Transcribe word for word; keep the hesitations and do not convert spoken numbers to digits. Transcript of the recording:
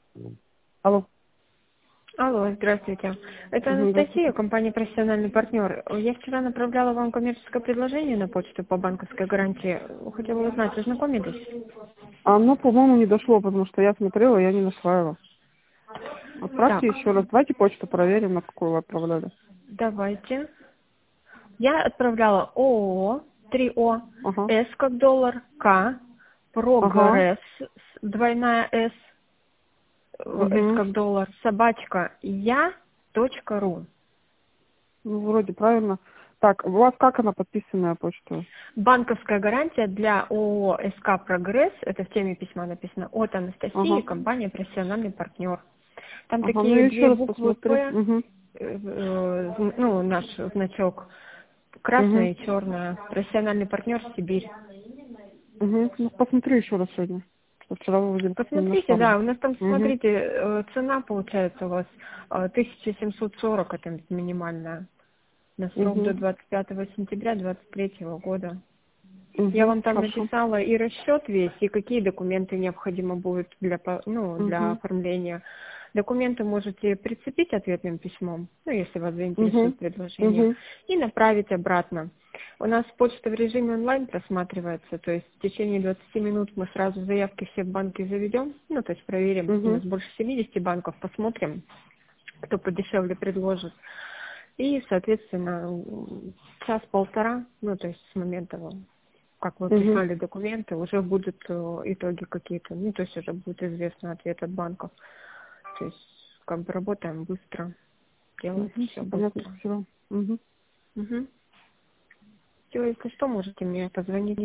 Алло. Алло, здравствуйте. Это Мгм, Анастасия, здравствуйте. компания «Профессиональный партнер». Я вчера направляла вам коммерческое предложение на почту по банковской гарантии. Хотела узнать, ознакомились? А оно, по-моему, не дошло, потому что я смотрела, я не нашла его. Так, Отправьте еще раз. Давайте почту проверим, на какую вы отправляли. давайте. Я отправляла ООО, три О, Ага. С как доллар, К, Ага. Прогресс, с- двойная С, э, С Угу. как доллар, собачка, я, точка ру. Ну, вроде правильно. Так, у вас как она подписанная почта? Банковская гарантия для ООО СК «Прогресс», это в теме письма написано, от Анастасии, Ага. компания «Профессиональный партнер». Там Ага, ну такие я еще две раз буквы посмотрю. «П», Угу. э, э, ну, наш значок, Угу. красная и черная, «Профессиональный партнер Сибирь». Угу. Ну, посмотрю еще раз сегодня. Что вчера вы вроде не Посмотрите, нашла. да, у нас там, Угу. смотрите, э, цена получается у вас э, тысяча семьсот сорок, это минимальная, на срок до Угу. двадцать пятого сентября двадцать третьего года. Я Угу. вам там Хорошо. написала и расчет весь, и какие документы необходимо будет для, по- ну, для Угу. оформления. Документы можете прицепить ответным письмом, ну, если вас Угу. заинтересует предложение, Угу. и направить обратно. У нас почта в режиме онлайн просматривается, то есть в течение двадцати минут мы сразу заявки все в банке заведем, ну, то есть проверим, у Угу. нас больше семидесяти банков, посмотрим, кто подешевле предложит. И, соответственно, час-полтора, ну, то есть с момента, как вы Угу. прислали документы, уже будут э, итоги какие-то, ну, то есть уже будет известно ответ от банков. То есть, как бы работаем быстро, делается Угу. все Все понятно, быстро. спасибо. Угу. Угу. Все, если что, можете мне позвонить.